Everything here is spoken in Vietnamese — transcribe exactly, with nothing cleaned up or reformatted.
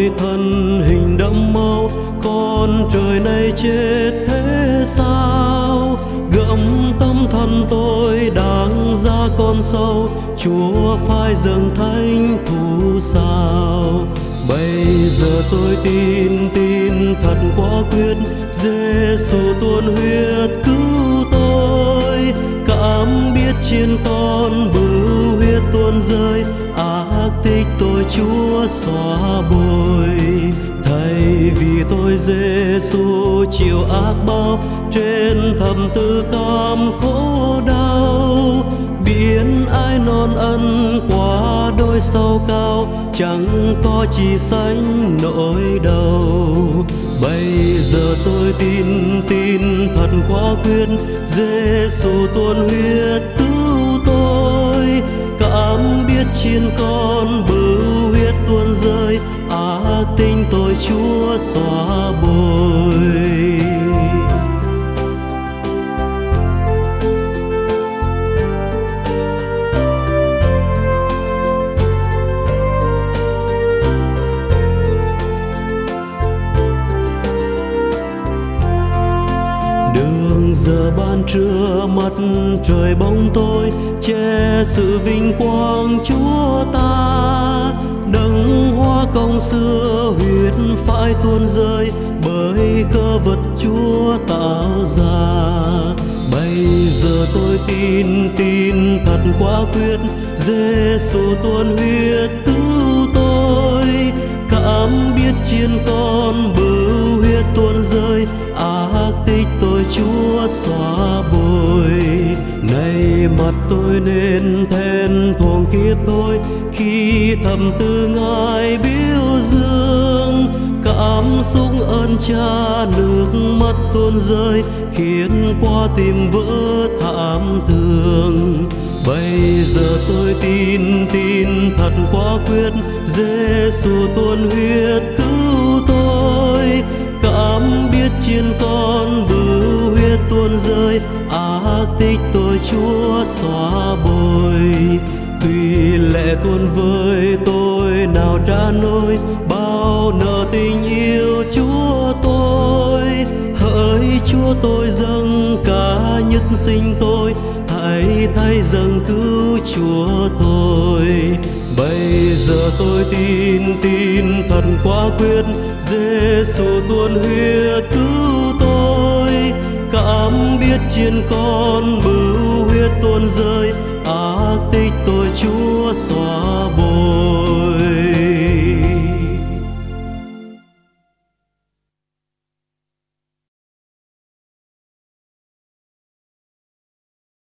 thân hình đẫm máu, con trời này chết thế sao? Gẫm tâm thân tôi đáng ra con sâu, Chúa phải dâng thánh thù sao? Bây giờ tôi tin tin thật quả quyết, Giêsu tuôn huyết cứu tôi. Cảm biết trên con bưu huyết tuôn rơi, ác tích tôi Chúa xóa bồi. Thay vì tôi Giêsu chịu ác bao, trên thập tự cam khổ đau. Biển ai non ân qua đôi sâu cao, chẳng có chi sánh nỗi đau. Bây giờ tôi tin tin thật quả quyết, Giêsu tuôn huyết cứu tôi. Cảm biết trên con bưu huyết tuôn rơi, ác tình tôi Chúa xóa bồi. Giờ ban trưa mặt trời bóng tôi, che sự vinh quang Chúa ta. Đấng hoa công xưa huyết phải tuôn rơi, bởi cơ vật Chúa tạo ra. Bây giờ tôi tin tin thật quả quyết, Giêsu tuôn huyết cứu tôi. Cảm biết trên con bưu huyết tuôn rơi, ác tích tôi Chúa xóa bồi. Nay mặt tôi nên thẹn thuồng kiếp tôi, khi thầm tư Ngài biểu dương. Cảm xúc ơn Cha nước mắt tuôn rơi, khiến qua tim vỡ thảm thương. Bây giờ tôi tin tin thật quả quyết, Giêsu tuôn huyết cứu tôi. Cảm biết trên con bưu huyết tuôn rơi, ác tích tôi Chúa xóa bồi. Tuy lệ tuôn với tôi nào trả nỗi, bao nợ tình yêu Chúa tôi. Hỡi Chúa tôi dâng cả nhất sinh tôi, hãy thay dâng cứu Chúa tôi. Bây giờ tôi tin tin thật quả quyết, Giêsu tuôn huyết cứu tôi. Cảm biết trên con bưu huyết tuôn rơi, ác tích tôi Chúa